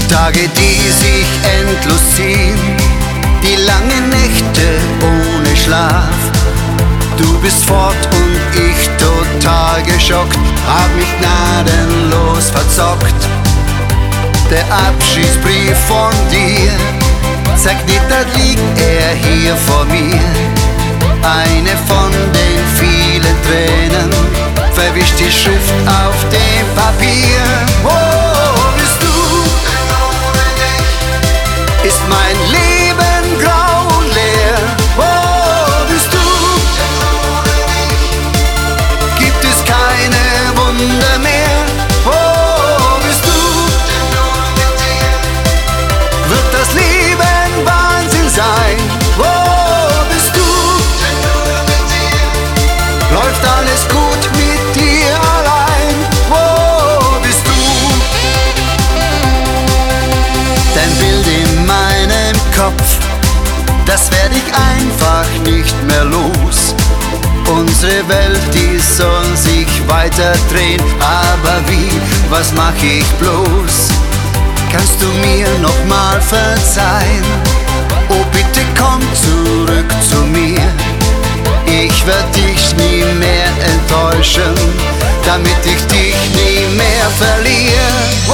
Tage, die sich endlos ziehen, die langen Nächte ohne Schlaf. Du bist fort und ich total geschockt, hab mich gnadenlos verzockt. Der Abschiedsbrief von dir, zerknittert liegt er hier vor mir. Eine von den vielen Tränen verwischt die Schrift auf dem Papier. Wo bist du? Ist mein Leben grau und leer? Wo bist du? Gibt es keine Wunder mehr? Wo bist du? Wird das Leben Wahnsinn sein? Wo bist du? Läuft alles gut mit dir allein? Wo bist du? Dein Bild in meinem Kopf, das werd ich einfach nicht mehr los. Unsere Welt, die soll sich weiter drehen, aber wie, was mach ich bloß? Kannst du mir noch mal verzeihen? Oh bitte komm zurück zu mir. Ich werd dich nie mehr enttäuschen, damit ich dich nie mehr verliere.